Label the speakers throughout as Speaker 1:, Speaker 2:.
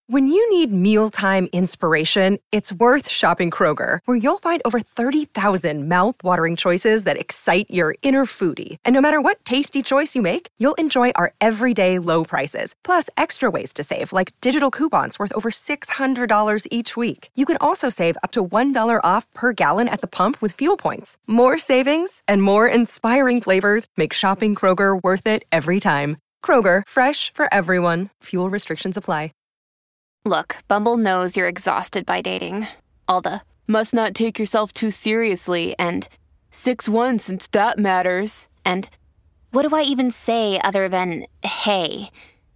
Speaker 1: When you need mealtime inspiration, it's worth shopping Kroger, where you'll find over 30,000 mouth-watering choices that excite your inner foodie. And no matter what tasty choice you make, you'll enjoy our everyday low prices, plus extra ways to save, like digital coupons worth over $600 each week. You can also save up to $1 off per gallon at the pump with fuel points. More savings and more inspiring flavors make shopping Kroger worth it every time. Kroger, fresh for everyone. Fuel restrictions apply.
Speaker 2: Look, Bumble knows you're exhausted by dating. All the, must not take yourself too seriously, and 6'1" since that matters, and what do I even say other than, hey?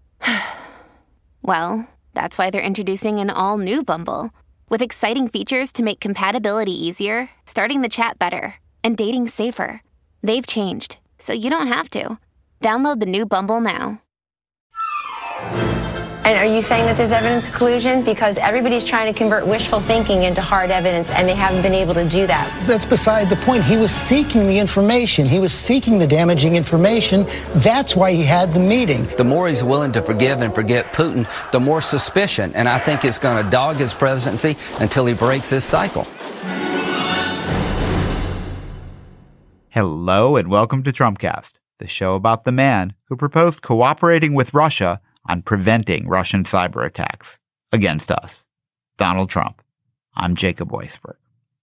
Speaker 2: Well, that's why they're introducing an all-new Bumble, with exciting features to make compatibility easier, starting the chat better, and dating safer. They've changed, so you don't have to. Download the new Bumble now.
Speaker 3: And are you saying that there's evidence of collusion? Because everybody's trying to convert wishful thinking into hard evidence, and they haven't been able to do that.
Speaker 4: That's beside the point. He was seeking the information. He was seeking the damaging information. That's why he had the meeting.
Speaker 5: The more he's willing to forgive and forget Putin, the more suspicion. And I think it's going to dog his presidency until he breaks his cycle.
Speaker 6: Hello and welcome to Trumpcast, the show about the man who proposed cooperating with Russia on preventing Russian cyber attacks against us, Donald Trump. I'm Jacob Weisberg.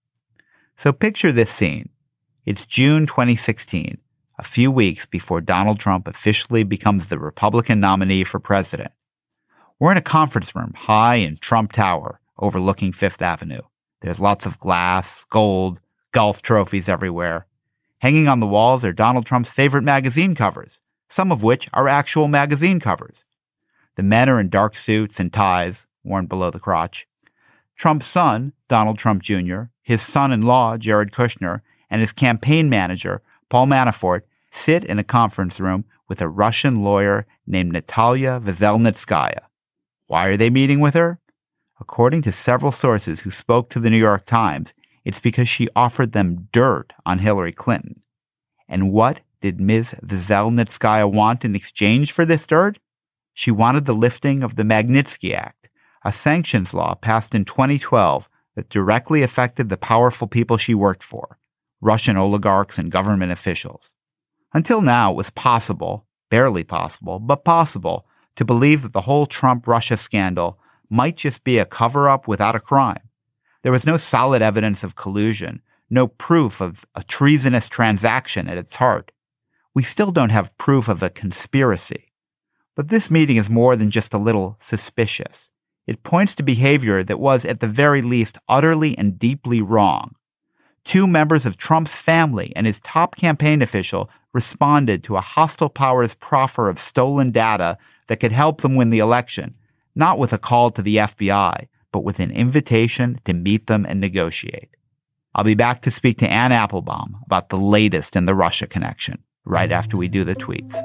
Speaker 6: So picture this scene. It's June 2016, a few weeks before Donald Trump officially becomes the Republican nominee for president. We're in a conference room high in Trump Tower overlooking Fifth Avenue. There's lots of glass, gold, golf trophies everywhere. Hanging on the walls are Donald Trump's favorite magazine covers, some of which are actual magazine covers. The men are in dark suits and ties, worn below the crotch. Trump's son, Donald Trump Jr., his son-in-law, Jared Kushner, and his campaign manager, Paul Manafort, sit in a conference room with a Russian lawyer named Natalia Veselnitskaya. Why are they meeting with her? According to several sources who spoke to the New York Times, it's because she offered them dirt on Hillary Clinton. And what did Ms. Veselnitskaya want in exchange for this dirt? She wanted the lifting of the Magnitsky Act, a sanctions law passed in 2012 that directly affected the powerful people she worked for, Russian oligarchs and government officials. Until now, it was possible, barely possible, but possible, to believe that the whole Trump-Russia scandal might just be a cover-up without a crime. There was no solid evidence of collusion, no proof of a treasonous transaction at its heart. We still don't have proof of a conspiracy. But this meeting is more than just a little suspicious. It points to behavior that was, at the very least, utterly and deeply wrong. Two members of Trump's family and his top campaign official responded to a hostile power's proffer of stolen data that could help them win the election, not with a call to the FBI, but with an invitation to meet them and negotiate. I'll be back to speak to Anne Applebaum about the latest in the Russia connection, right after we do the tweets.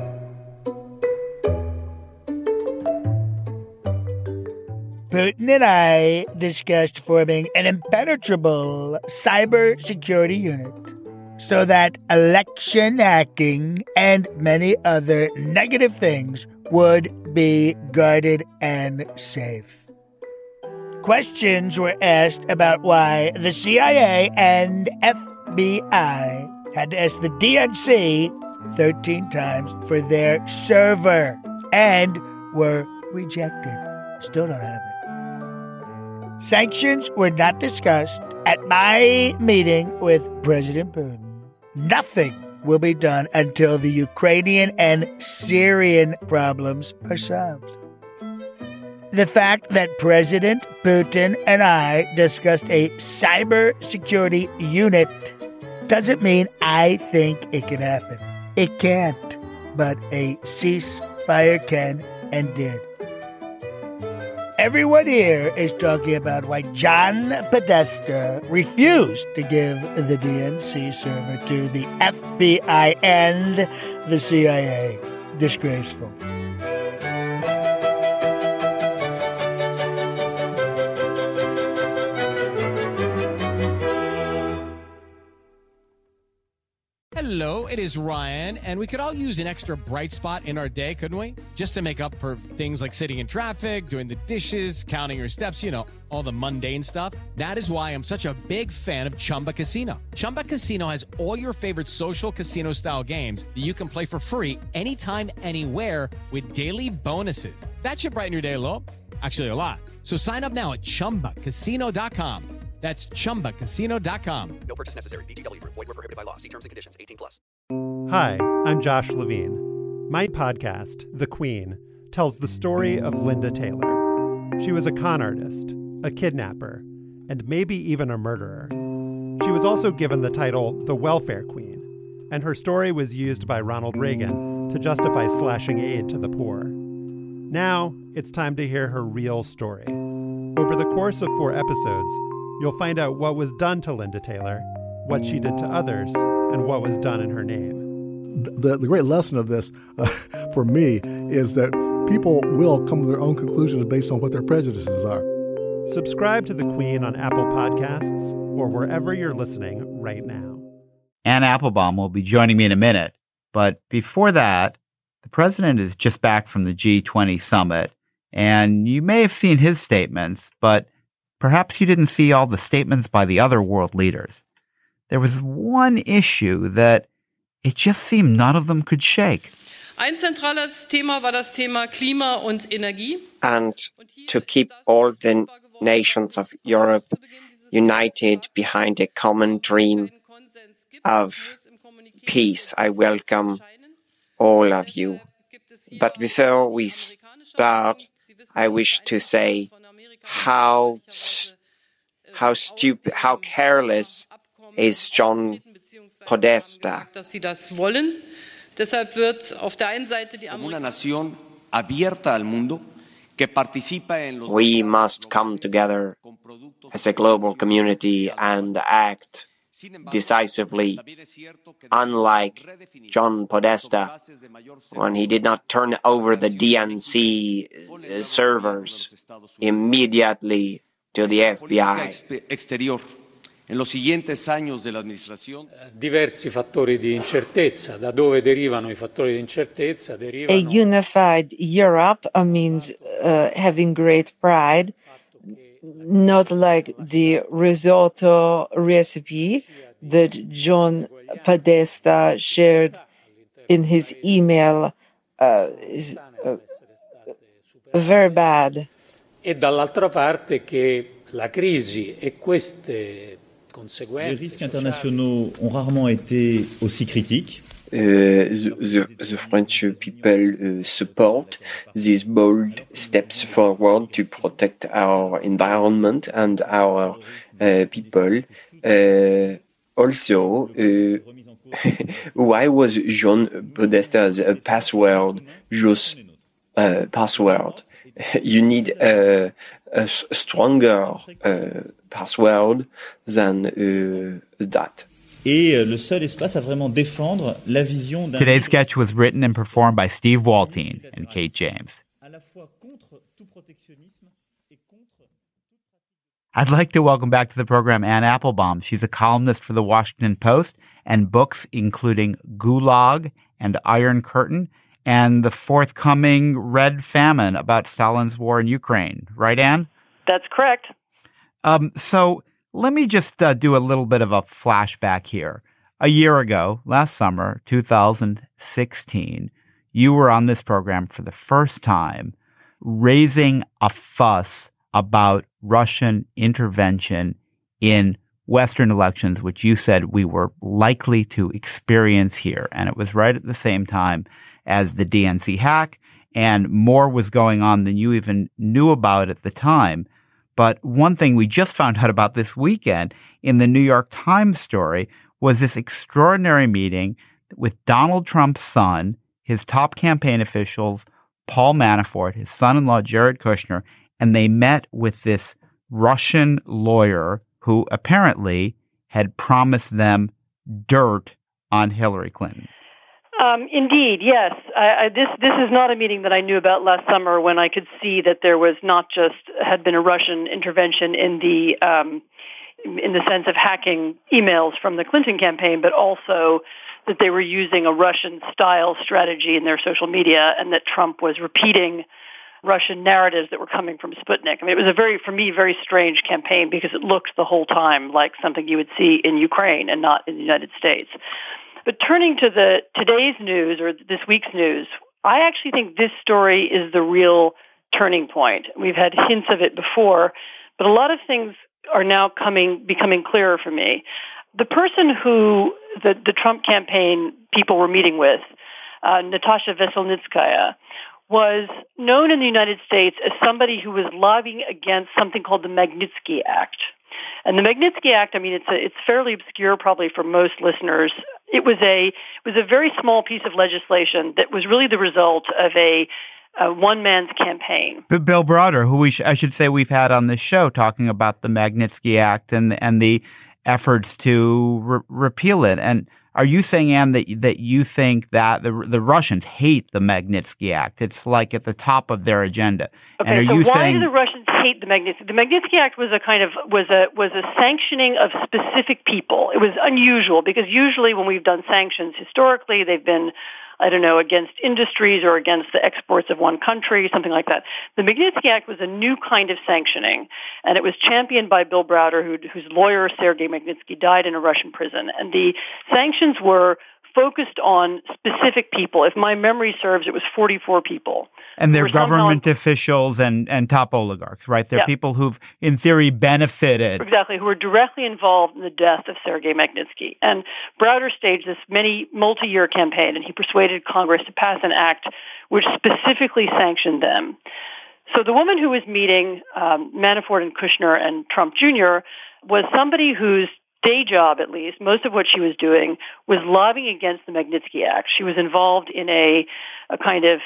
Speaker 7: Putin and I discussed forming an impenetrable cybersecurity unit so that election hacking and many other negative things would be guarded and safe. Questions were asked about why the CIA and FBI had to ask the DNC 13 times for their server and were rejected. Still don't have it. Sanctions were not discussed at my meeting with President Putin. Nothing will be done until the Ukrainian and Syrian problems are solved. The fact that President Putin and I discussed a cybersecurity unit doesn't mean I think it can happen. It can't, but a ceasefire can and did. Everyone here is talking about why John Podesta refused to give the DNC server to the FBI and the CIA. Disgraceful.
Speaker 8: Hello, it is Ryan, and we could all use an extra bright spot in our day, couldn't we? Just to make up for things like sitting in traffic, doing the dishes, counting your steps, you know, all the mundane stuff. That is why I'm such a big fan of Chumba Casino. Chumba Casino has all your favorite social casino-style games that you can play for free anytime, anywhere with daily bonuses. That should brighten your day a little. Actually, a lot. So sign up now at ChumbaCasino.com. That's ChumbaCasino.com.
Speaker 9: No purchase necessary. VGW Group. Void where prohibited by law. See terms and conditions. 18+.
Speaker 10: Hi, I'm Josh Levine. My podcast, The Queen, tells the story of Linda Taylor. She was a con artist, a kidnapper, and maybe even a murderer. She was also given the title the Welfare Queen, and her story was used by Ronald Reagan to justify slashing aid to the poor. Now, it's time to hear her real story. Over the course of 4 episodes, you'll find out what was done to Linda Taylor, what she did to others, and what was done in her name.
Speaker 11: The great lesson of this, for me, is that people will come to their own conclusions based on what their prejudices are.
Speaker 10: Subscribe to The Queen on Apple Podcasts or wherever you're listening right now.
Speaker 6: Anne Applebaum will be joining me in a minute. But before that, the president is just back from the G20 summit, and you may have seen his statements, but perhaps you didn't see all the statements by the other world leaders. There was one issue that it just seemed none of them could shake.
Speaker 12: Ein zentrales Thema war das Thema Klima und Energie.
Speaker 13: And to keep all the nations of Europe united behind a common dream of peace, I welcome all of you. But before we start, I wish to say how stupid, how careless is John Podesta.
Speaker 12: Dass sie das wollen. Deshalb wird auf der einen Seite die
Speaker 13: We must come together as a global community and act decisively, unlike John Podesta, when he did not turn over the DNC servers immediately to the FBI.
Speaker 14: Diversi fattori di incertezza. Da dove derivano I fattori di incertezza?
Speaker 15: A unified Europe means having great pride, not like the risotto recipe that John Podesta shared in his email is very bad.
Speaker 14: E dall'altra parte che la crisi e queste
Speaker 16: Les risques internationaux ont rarement été aussi critiques.
Speaker 13: The French people support these bold steps forward to protect our environment and our people. Also, why was John Podesta's password just password? You need a stronger password than that.
Speaker 16: Et le seul espace à vraiment défendre la vision d'un...
Speaker 6: Today's sketch was written and performed by Steve Waltine and Kate James. I'd like to welcome back to the program Anne Applebaum. She's a columnist for the Washington Post and books including Gulag and Iron Curtain and the forthcoming Red Famine about Stalin's war in Ukraine. Right, Anne?
Speaker 17: That's correct.
Speaker 6: So let me just do a little bit of a flashback here. A year ago, last summer, 2016, you were on this program for the first time, raising a fuss about Russian intervention in Western elections, which you said we were likely to experience here. And it was right at the same time as the DNC hack, and more was going on than you even knew about at the time. But one thing we just found out about this weekend in the New York Times story was this extraordinary meeting with Donald Trump's son, his top campaign officials, Paul Manafort, his son-in-law, Jared Kushner, and they met with this Russian lawyer who apparently had promised them dirt on Hillary Clinton.
Speaker 17: Indeed, yes. This is not a meeting that I knew about last summer when I could see that there was not just had been a Russian intervention in the sense of hacking emails from the Clinton campaign, but also that they were using a Russian-style strategy in their social media and that Trump was repeating Russian narratives that were coming from Sputnik. I mean, it was for me, very strange campaign because it looked the whole time like something you would see in Ukraine and not in the United States. But turning to today's news or this week's news, I actually think this story is the real turning point. We've had hints of it before, but a lot of things are now becoming clearer for me. The person who the Trump campaign people were meeting with, Natasha Veselnitskaya, was known in the United States as somebody who was lobbying against something called the Magnitsky Act. And the Magnitsky Act, I mean, it's fairly obscure probably for most listeners. It was a very small piece of legislation that was really the result of a one man's campaign.
Speaker 6: But Bill Browder, who I should say we've had on this show talking about the Magnitsky Act and the efforts to repeal it. And are you saying, Ann, that you think that the Russians hate the Magnitsky Act? It's like at the top of their agenda.
Speaker 17: Okay,
Speaker 6: and are
Speaker 17: so
Speaker 6: you
Speaker 17: why
Speaker 6: saying
Speaker 17: do the Russians hate the Magnitsky? The Magnitsky Act was a sanctioning of specific people. It was unusual because usually when we've done sanctions historically, they've been, I don't know, against industries or against the exports of one country, something like that. The Magnitsky Act was a new kind of sanctioning, and it was championed by Bill Browder, whose lawyer, Sergei Magnitsky, died in a Russian prison. And the sanctions were focused on specific people. If my memory serves, it was 44 people.
Speaker 6: And they're government officials and top oligarchs, right? They're people who've, in theory, benefited.
Speaker 17: Exactly, who were directly involved in the death of Sergei Magnitsky. And Browder staged this multi-year campaign, and he persuaded Congress to pass an act which specifically sanctioned them. So the woman who was meeting Manafort and Kushner and Trump Jr. was somebody whose day job, at least, most of what she was doing was lobbying against the Magnitsky Act. She was involved in a kind of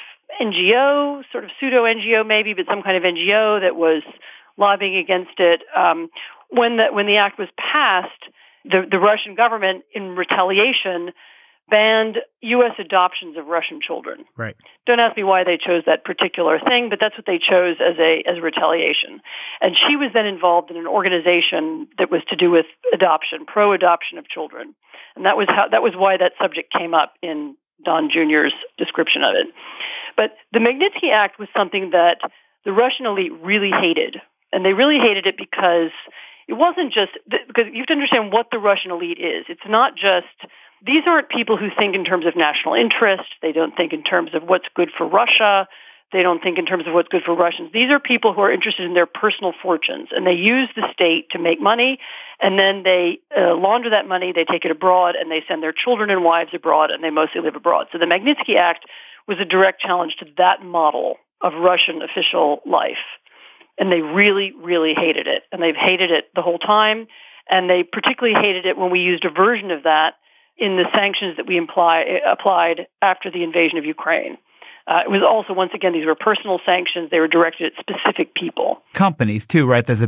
Speaker 17: NGO, sort of pseudo-NGO maybe, but some kind of NGO that was lobbying against it. When the act was passed, the Russian government, in retaliation, banned U.S. adoptions of Russian children.
Speaker 6: Right.
Speaker 17: Don't ask me why they chose that particular thing, but that's what they chose as retaliation. And she was then involved in an organization that was to do with adoption, pro-adoption of children. And that was why that subject came up in Don Jr.'s description of it. But the Magnitsky Act was something that the Russian elite really hated. And they really hated it because it wasn't just, because you have to understand what the Russian elite is. It's not just, these aren't people who think in terms of national interest. They don't think in terms of what's good for Russia. They don't think in terms of what's good for Russians. These are people who are interested in their personal fortunes, and they use the state to make money, and then they launder that money, they take it abroad, and they send their children and wives abroad, and they mostly live abroad. So the Magnitsky Act was a direct challenge to that model of Russian official life. And they really, really hated it. And they've hated it the whole time. And they particularly hated it when we used a version of that in the sanctions that we applied after the invasion of Ukraine. It was also, once again, these were personal sanctions. They were directed at specific people.
Speaker 6: Companies, too, right? There's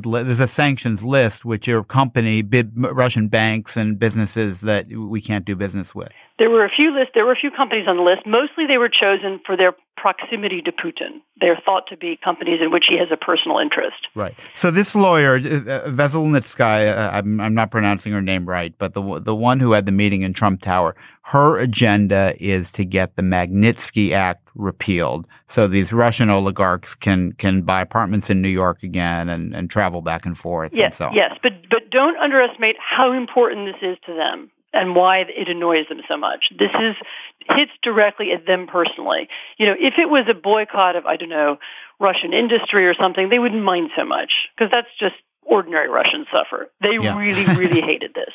Speaker 6: a sanctions list, which are Russian banks and businesses that we can't do business with.
Speaker 17: There were a few companies on the list. Mostly they were chosen for their proximity to Putin. They're thought to be companies in which he has a personal interest.
Speaker 6: Right. So this lawyer, Veselnitskaya, I'm not pronouncing her name right, but the one who had the meeting in Trump Tower, her agenda is to get the Magnitsky Act repealed so these Russian oligarchs can buy apartments in New York again and travel back and forth.
Speaker 17: Yes,
Speaker 6: and so on.
Speaker 17: Yes, but don't underestimate how important this is to them and why it annoys them so much. This hits directly at them personally. You know, if it was a boycott of, I don't know, Russian industry or something, they wouldn't mind so much because that's just ordinary Russian suffer. They really, really hated this.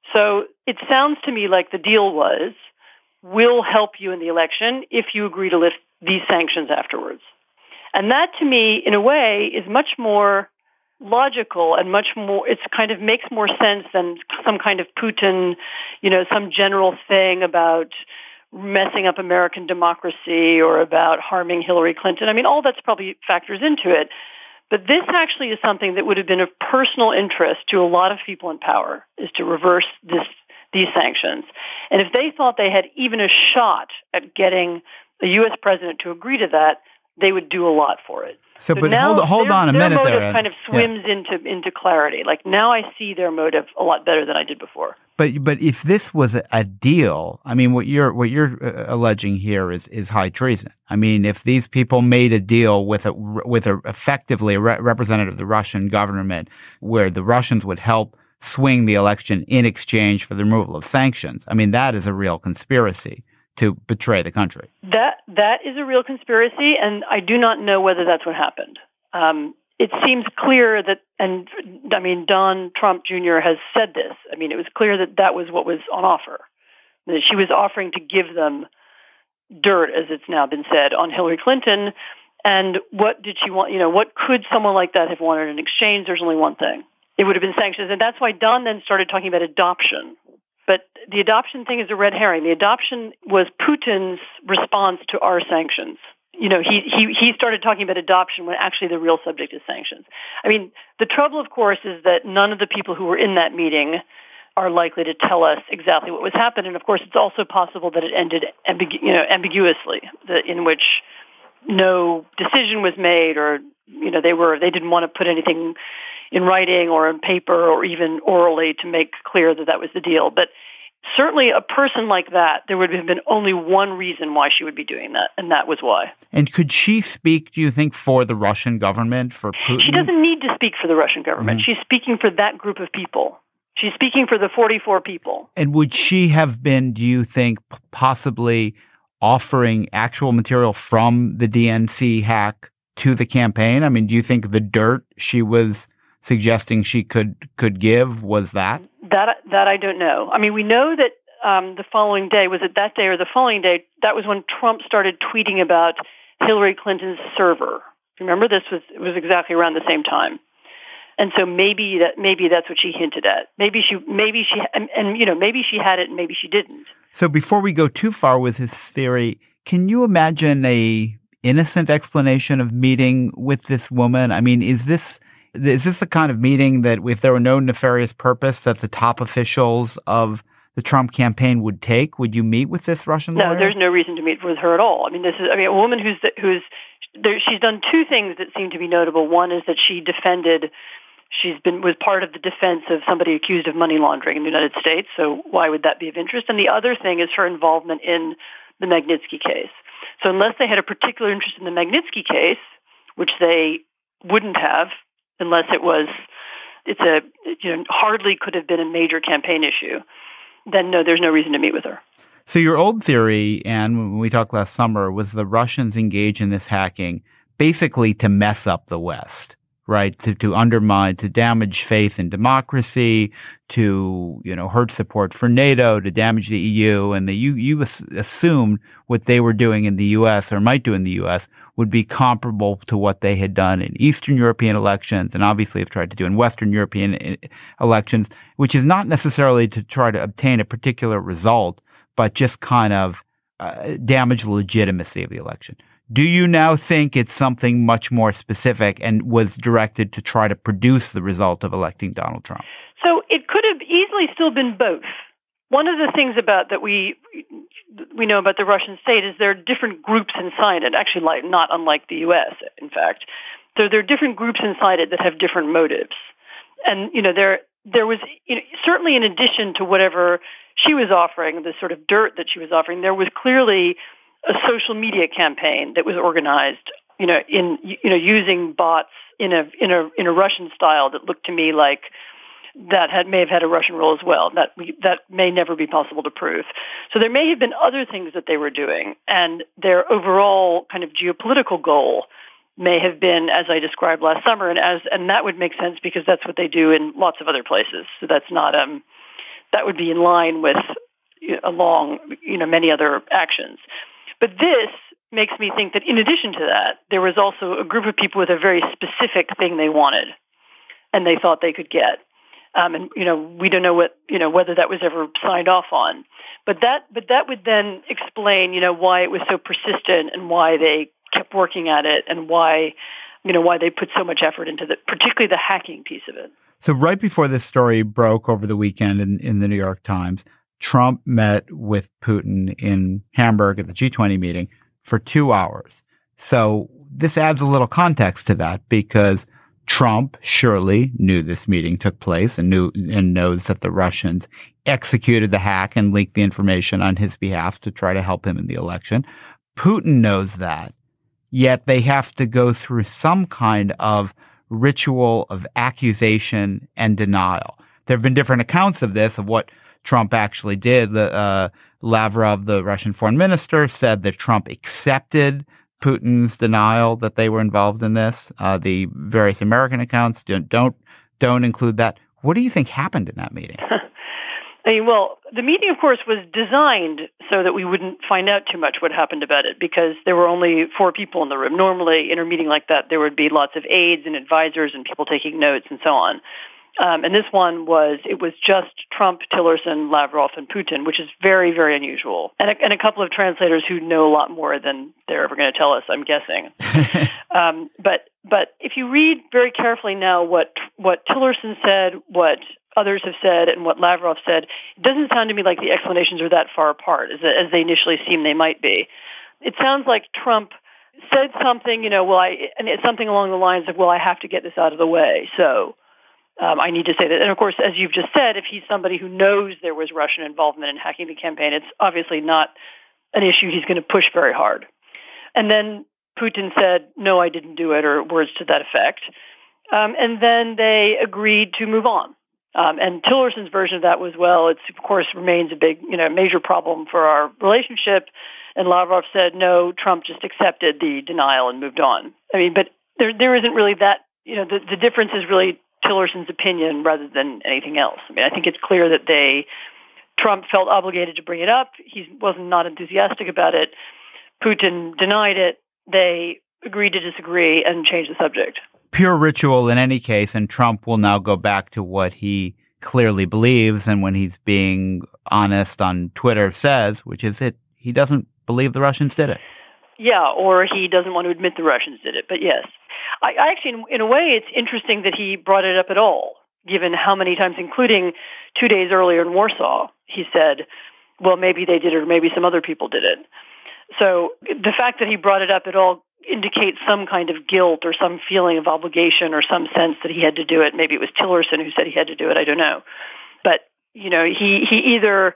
Speaker 17: So it sounds to me like the deal was, we'll help you in the election if you agree to lift these sanctions afterwards. And that, to me, in a way, is much more logical and much more, it's kind of makes more sense than some kind of Putin, some general thing about messing up American democracy or about harming Hillary Clinton. I mean, all that's probably factors into it. But this actually is something that would have been of personal interest to a lot of people in power, is to reverse these sanctions. And if they thought they had even a shot at getting a U.S. president to agree to that, they would do a lot for it.
Speaker 6: So but
Speaker 17: now
Speaker 6: hold on a minute there.
Speaker 17: Their motive kind of swims into clarity. Like now I see their motive a lot better than I did before.
Speaker 6: But if this was a deal, I mean, what you're alleging here is high treason. I mean, if these people made a deal with effectively a representative of the Russian government, where the Russians would help swing the election in exchange for the removal of sanctions, I mean, that is a real conspiracy to betray the country.
Speaker 17: That is a real conspiracy, and I do not know whether that's what happened. It seems clear that, and I mean, Don Trump Jr. has said this. I mean, it was clear that was what was on offer. That she was offering to give them dirt, as it's now been said, on Hillary Clinton. And what did she want? You know, what could someone like that have wanted in exchange? There's only one thing. It would have been sanctions. And that's why Don then started talking about adoption. But the adoption thing is a red herring. The adoption was Putin's response to our sanctions. You know, he started talking about adoption when actually the real subject is sanctions. I mean, the trouble, of course, is that none of the people who were in that meeting are likely to tell us exactly what was happening. And of course, it's also possible that it ended ambiguously, in which no decision was made, or they didn't want to put anything in writing or on paper or even orally to make clear that was the deal. But certainly a person like that, there would have been only one reason why she would be doing that, and that was why. And
Speaker 6: could she speak, do you think, for the Russian government, for Putin?
Speaker 17: She doesn't need to speak for the Russian government. Mm-hmm. She's speaking for that group of people. She's speaking for the 44 people.
Speaker 6: And would she have been, do you think, possibly offering actual material from the DNC hack to the campaign? I mean, do you think the dirt she was suggesting she could give was that?
Speaker 17: That I don't know. I mean, we know that the following day, was it that day or the following day, that was when Trump started tweeting about Hillary Clinton's server. Remember, it was exactly around the same time. And so maybe that's what she hinted at. Maybe she had it and maybe she didn't.
Speaker 6: So before we go too far with this theory, can you imagine a innocent explanation of meeting with this woman? I mean, is this the kind of meeting that if there were no nefarious purpose that the top officials of the Trump campaign would take? Would you meet with this Russian lawyer?
Speaker 17: No, there's no reason to meet with her at all. I mean, a woman she's done two things that seem to be notable. One is that was part of the defense of somebody accused of money laundering in the United States. So why would that be of interest? And the other thing is her involvement in the Magnitsky case. So unless they had a particular interest in the Magnitsky case, which they wouldn't have, unless hardly could have been a major campaign issue, then no, there's no reason to meet with her.
Speaker 6: So your old theory, and when we talked last summer, was the Russians engage in this hacking basically to mess up the West, right? To undermine, to damage faith in democracy, to, hurt support for NATO, to damage the EU. And you assumed what they were doing in the U.S. or might do in the U.S. would be comparable to what they had done in Eastern European elections and obviously have tried to do in Western European elections, which is not necessarily to try to obtain a particular result, but just kind of damage the legitimacy of the election. Do you now think it's something much more specific and was directed to try to produce the result of electing Donald Trump?
Speaker 17: So it could have easily still been both. One of the things about that we know about the Russian state is there are different groups inside it, actually not unlike the U.S., in fact. So there are different groups inside it that have different motives. And, there was, certainly in addition to whatever she was offering, the sort of dirt that she was offering, there was clearly a social media campaign that was organized, using bots in a Russian style that looked to me like that may have had a Russian role as well. That may never be possible to prove. So there may have been other things that they were doing, and their overall kind of geopolitical goal may have been, as I described last summer, and that would make sense because that's what they do in lots of other places. So that's not that would be in line with along many other actions. But this makes me think that in addition to that, there was also a group of people with a very specific thing they wanted and they thought they could get. And we don't know whether that was ever signed off on. But that would then explain, why it was so persistent and why they kept working at it and why they put so much effort into particularly the hacking piece of it.
Speaker 6: So right before this story broke over the weekend in the New York Times, Trump met with Putin in Hamburg at the G20 meeting for 2 hours. So this adds a little context to that because Trump surely knew this meeting took place and knows that the Russians executed the hack and leaked the information on his behalf to try to help him in the election. Putin knows that, yet they have to go through some kind of ritual of accusation and denial. There have been different accounts of this, of what Trump actually did. Lavrov, the Russian foreign minister, said that Trump accepted Putin's denial that they were involved in this. The various American accounts don't include that. What do you think happened in that meeting?
Speaker 17: Well, the meeting, of course, was designed so that we wouldn't find out too much what happened about it because there were only 4 people in the room. Normally, in a meeting like that, there would be lots of aides and advisors and people taking notes and so on. And this one was just Trump, Tillerson, Lavrov, and Putin, which is very, very unusual. And a couple of translators who know a lot more than they're ever going to tell us, I'm guessing. But if you read very carefully now what Tillerson said, what others have said, and what Lavrov said, it doesn't sound to me like the explanations are that far apart as they initially seem they might be. It sounds like Trump said something, and it's something along the lines of, I have to get this out of the way, so I need to say that. And of course, as you've just said, if he's somebody who knows there was Russian involvement in hacking the campaign, it's obviously not an issue he's going to push very hard. And then Putin said, no, I didn't do it, or words to that effect. And then they agreed to move on. And Tillerson's version of that was, it of course remains a big, major problem for our relationship. And Lavrov said, no, Trump just accepted the denial and moved on. But there isn't really that, the difference is really Tillerson's opinion rather than anything else. I think it's clear that Trump felt obligated to bring it up. He wasn't not enthusiastic about it. Putin denied it. They agreed to disagree and change the subject.
Speaker 6: Pure ritual in any case, and Trump will now go back to what he clearly believes, and when he's being honest on Twitter says, which is he doesn't believe the Russians did it.
Speaker 17: Yeah, or he doesn't want to admit the Russians did it, but yes. I actually, in a way, it's interesting that he brought it up at all, given how many times, including 2 days earlier in Warsaw, he said, maybe they did it or maybe some other people did it. So the fact that he brought it up at all indicates some kind of guilt or some feeling of obligation or some sense that he had to do it. Maybe it was Tillerson who said he had to do it. I don't know. But, he either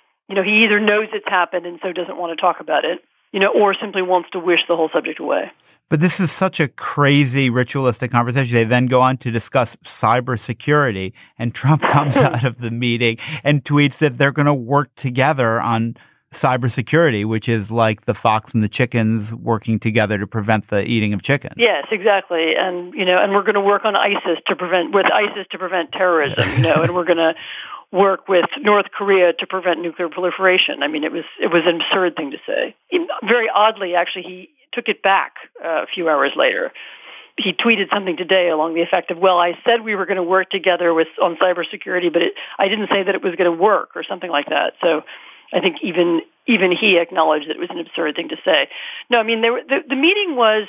Speaker 17: knows it's happened and so doesn't want to talk about it, or simply wants to wish the whole subject away.
Speaker 6: But this is such a crazy ritualistic conversation. They then go on to discuss cybersecurity, and Trump comes out of the meeting and tweets that they're going to work together on cybersecurity, which is like the fox and the chickens working together to prevent the eating of chickens.
Speaker 17: Yes, exactly. And, and we're going to work on ISIS to prevent terrorism, and we're going to work with North Korea to prevent nuclear proliferation. It was an absurd thing to say. Very oddly, actually, he took it back a few hours later. He tweeted something today along the effect of, I said we were going to work together on cybersecurity, but I didn't say that it was going to work or something like that. So I think even he acknowledged that it was an absurd thing to say. No, the meeting was,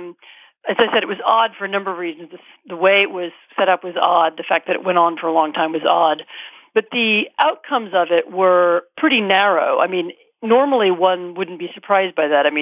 Speaker 17: as I said, it was odd for a number of reasons. The way it was set up was odd. The fact that it went on for a long time was odd. But the outcomes of it were pretty narrow. Normally one wouldn't be surprised by that.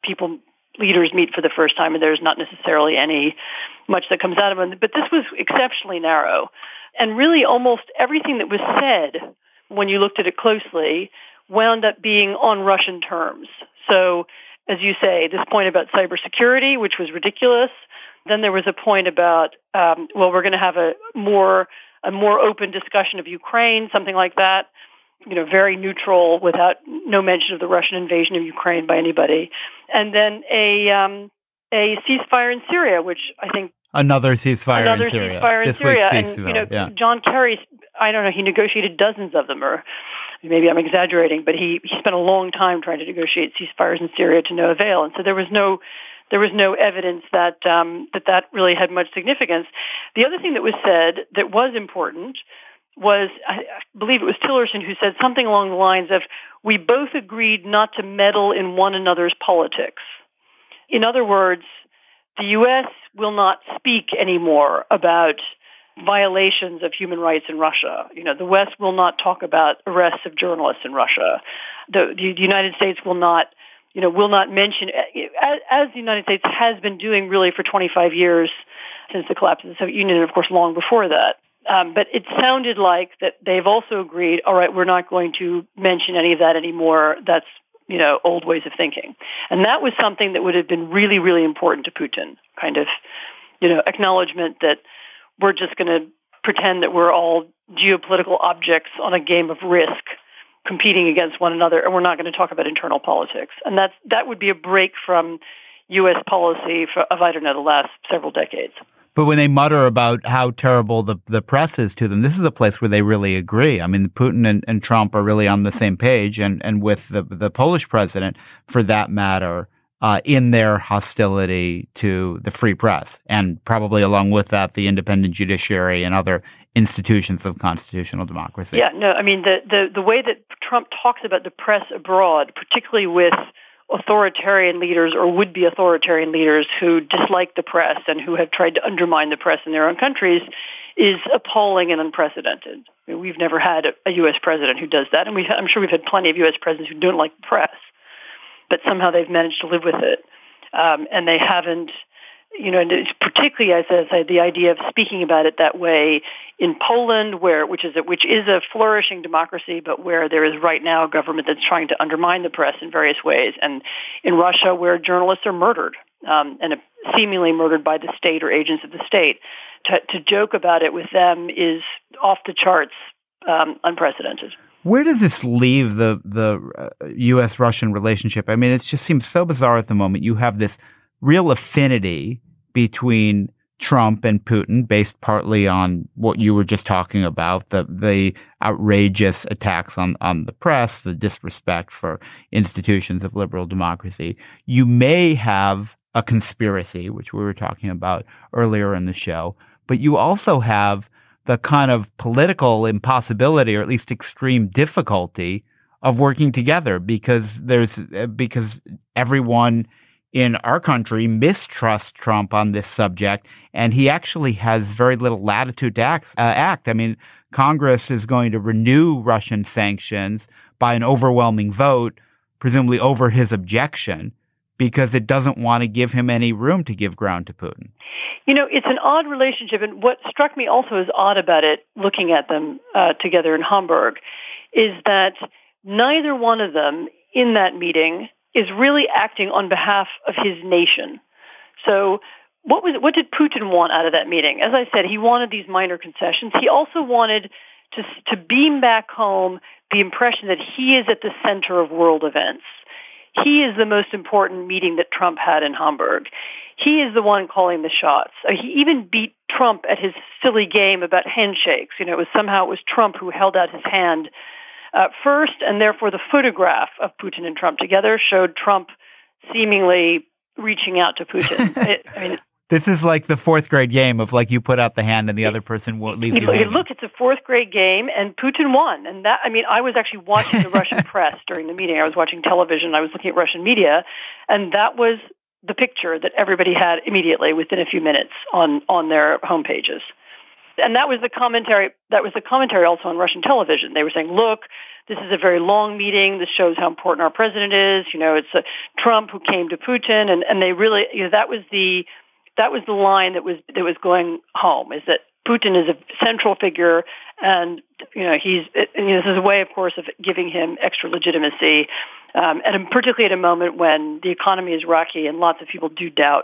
Speaker 17: Leaders meet for the first time and there's not necessarily much that comes out of them. But this was exceptionally narrow. And really almost everything that was said, when you looked at it closely, wound up being on Russian terms. So, as you say, this point about cybersecurity, which was ridiculous. Then there was a point about, we're going to have a more open discussion of Ukraine, something like that. Very neutral, no mention of the Russian invasion of Ukraine by anybody. And then a ceasefire in Syria, which I think
Speaker 6: Another ceasefire in Syria.
Speaker 17: And, John Kerry, I don't know, he negotiated dozens of them, or maybe I'm exaggerating, but he spent a long time trying to negotiate ceasefires in Syria to no avail. And so there was no evidence that that really had much significance. The other thing that was said that was important was, I believe it was Tillerson who said something along the lines of, we both agreed not to meddle in one another's politics. In other words, the U.S. will not speak anymore about violations of human rights in Russia. The West will not talk about arrests of journalists in Russia. The United States will not will not mention, as the United States has been doing really for 25 years since the collapse of the Soviet Union, and of course long before that. But it sounded like that they've also agreed, all right, we're not going to mention any of that anymore. That's, old ways of thinking. And that was something that would have been really, really important to Putin, kind of, acknowledgement that we're just going to pretend that we're all geopolitical objects on a game of risk competing against one another, and we're not going to talk about internal politics. And that would be a break from U.S. policy of, I don't know, the last several decades.
Speaker 6: But when they mutter about how terrible the press is to them, this is a place where they really agree. I mean, Putin and Trump are really on the same page, and with the Polish president, for that matter, in their hostility to the free press, and probably along with that, the independent judiciary and other institutions of constitutional democracy.
Speaker 17: Yeah, no, I mean, the way that Trump talks about the press abroad, particularly with authoritarian leaders or would-be authoritarian leaders who dislike the press and who have tried to undermine the press in their own countries, is appalling and unprecedented. I mean, we've never had a U.S. president who does that, and I'm sure we've had plenty of U.S. presidents who don't like the press, but somehow they've managed to live with it. And they haven't, and it's particularly, as I said, the idea of speaking about it that way in Poland, which is a flourishing democracy, but where there is right now a government that's trying to undermine the press in various ways, and in Russia, where journalists are murdered, and seemingly murdered by the state or agents of the state. To joke about it with them is off the charts, unprecedented.
Speaker 6: Where does this leave the U.S.-Russian relationship? I mean, it just seems so bizarre at the moment. You have this real affinity between Trump and Putin, based partly on what you were just talking about, the outrageous attacks on the press, the disrespect for institutions of liberal democracy. You may have a conspiracy, which we were talking about earlier in the show, but you also have the kind of political impossibility, or at least extreme difficulty, of working together because everyone in our country mistrusts Trump on this subject, and he actually has very little latitude to act. I mean, Congress is going to renew Russian sanctions by an overwhelming vote, presumably over his objection, because it doesn't want to give him any room to give ground to Putin.
Speaker 17: It's an odd relationship, and what struck me also as odd about it, looking at them together in Hamburg, is that neither one of them in that meeting is really acting on behalf of his nation. So what did Putin want out of that meeting? As I said, he wanted these minor concessions. He also wanted to beam back home the impression that he is at the center of world events. He is the most important meeting that Trump had in Hamburg. He is the one calling the shots. He even beat Trump at his silly game about handshakes. It was Trump who held out his hand first, and therefore the photograph of Putin and Trump together showed Trump seemingly reaching out to Putin.
Speaker 6: This is like the fourth grade game of like you put out the hand and the other person leaves you hanging.
Speaker 17: Look, it's a fourth grade game, and Putin won. And I was actually watching the Russian press during the meeting. I was watching television. I was looking at Russian media, and that was the picture that everybody had immediately within a few minutes on their homepages. And that was the commentary. That was the commentary also on Russian television. They were saying, "Look, this is a very long meeting. This shows how important our president is. It's Trump who came to Putin," and they really, that was the line that was going home. Is that Putin is a central figure, and this is a way, of course, of giving him extra legitimacy, and particularly at a moment when the economy is rocky and lots of people do doubt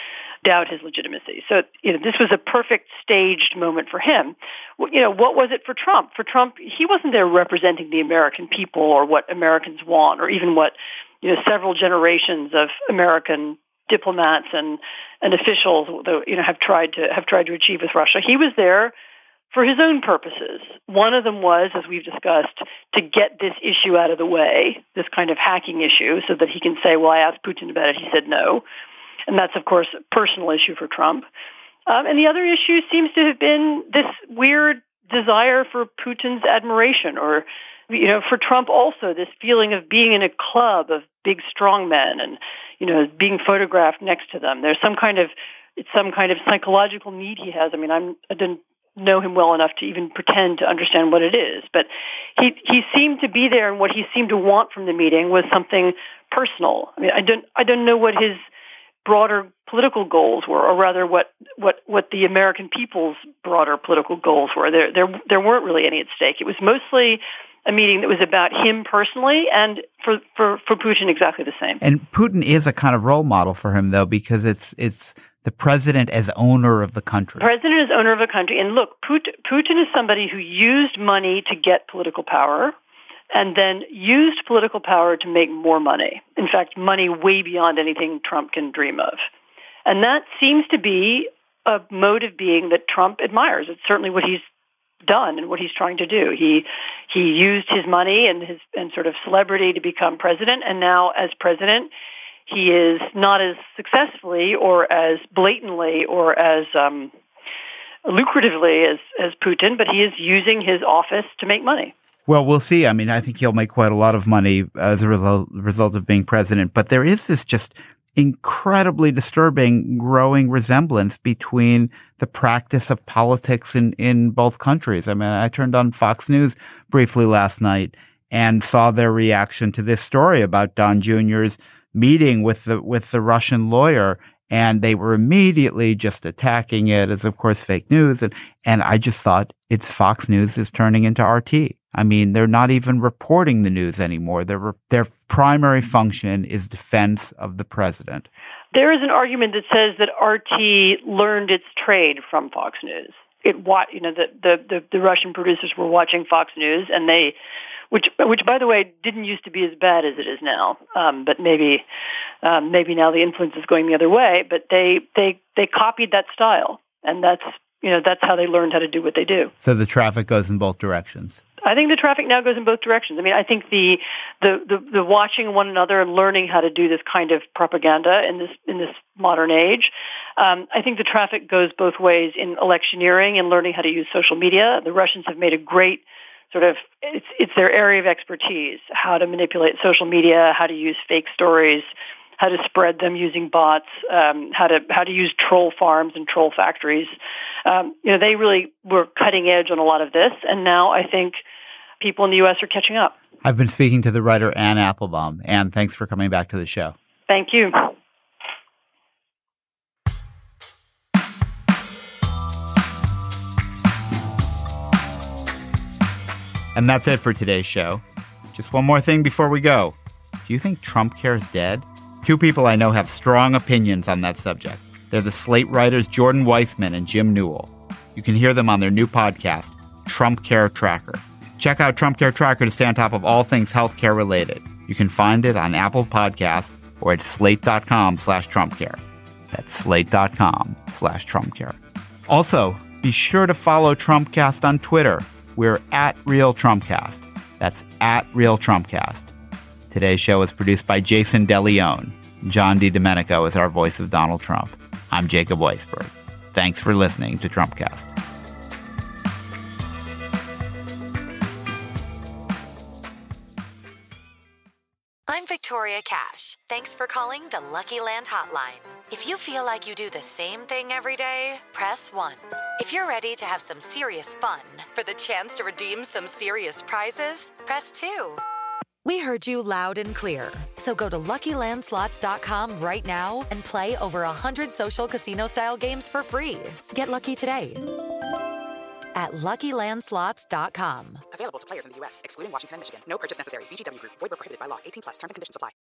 Speaker 17: his legitimacy. So, this was a perfect staged moment for him. What was it for Trump? For Trump, he wasn't there representing the American people or what Americans want, or even what, several generations of American diplomats and officials, have tried to achieve with Russia. He was there for his own purposes. One of them was, as we've discussed, to get this issue out of the way, this kind of hacking issue, so that he can say, well, I asked Putin about it, he said no. And that's, of course, a personal issue for Trump. And the other issue seems to have been this weird desire for Putin's admiration, or, for Trump also, this feeling of being in a club of big, strong men and, being photographed next to them. There's some kind of psychological need he has. I mean, I didn't know him well enough to even pretend to understand what it is. But he seemed to be there, and what he seemed to want from the meeting was something personal. I mean, I don't know what his broader political goals were, or rather what the American people's broader political goals were. There weren't really any at stake. It was mostly a meeting that was about him personally, and for Putin exactly the same.
Speaker 6: And Putin is a kind of role model for him, though, because it's the president as owner of the country.
Speaker 17: The president is owner of a country. And look, Putin is somebody who used money to get political power and then used political power to make more money. In fact, money way beyond anything Trump can dream of. And that seems to be a mode of being that Trump admires. It's certainly what he's done and what he's trying to do. He used his money and sort of celebrity to become president, and now as president, he is not as successfully or as blatantly or as lucratively as Putin, but he is using his office to make money.
Speaker 6: Well, we'll see. I mean, I think he'll make quite a lot of money as a result of being president. But there is this just incredibly disturbing growing resemblance between the practice of politics in both countries. I mean, I turned on Fox News briefly last night and saw their reaction to this story about Don Jr.'s meeting with the Russian lawyer, and they were immediately just attacking it as, of course, fake news. And I just thought it's Fox News is turning into RT. I mean, they're not even reporting the news anymore. Their primary function is defense of the president.
Speaker 17: There is an argument that says that RT learned its trade from Fox News. The Russian producers were watching Fox News, and which by the way didn't used to be as bad as it is now. But maybe now the influence is going the other way. But they copied that style, and that's how they learned how to do what they do.
Speaker 6: So the traffic goes in both directions.
Speaker 17: I think the traffic now goes in both directions. I mean, I think the watching one another and learning how to do this kind of propaganda in this modern age. I think the traffic goes both ways in electioneering and learning how to use social media. The Russians have made a great sort of it's their area of expertise: how to manipulate social media, how to use fake stories, how to spread them using bots, how to use troll farms and troll factories. They really were cutting edge on a lot of this, and now I think people in the U.S. are catching up.
Speaker 6: I've been speaking to the writer Anne Applebaum. Anne, thanks for coming back to the show.
Speaker 17: Thank you.
Speaker 6: And that's it for today's show. Just one more thing before we go. Do you think Trump Care is dead? Two people I know have strong opinions on that subject. They're the Slate writers Jordan Weissman and Jim Newell. You can hear them on their new podcast, Trump Care Tracker. Check out Trump Care Tracker to stay on top of all things healthcare related. You can find it on Apple Podcasts or at slate.com/TrumpCare. That's slate.com/TrumpCare. Also, be sure to follow Trumpcast on Twitter. We're at RealTrumpcast. That's at RealTrumpcast. Today's show is produced by Jason DeLeon. John DiDomenico is our voice of Donald Trump. I'm Jacob Weisberg. Thanks for listening to Trumpcast.
Speaker 18: I'm Victoria Cash. Thanks for calling the Lucky Land Hotline. If you feel like you do the same thing every day, press 1. If you're ready to have some serious fun for the chance to redeem some serious prizes, press 2. We heard you loud and clear. So go to LuckyLandSlots.com right now and play over 100 social casino-style games for free. Get lucky today at LuckyLandSlots.com.
Speaker 9: Available to players in the U.S., excluding Washington and Michigan. No purchase necessary. VGW Group. Void where prohibited by law. 18+. Terms and conditions apply.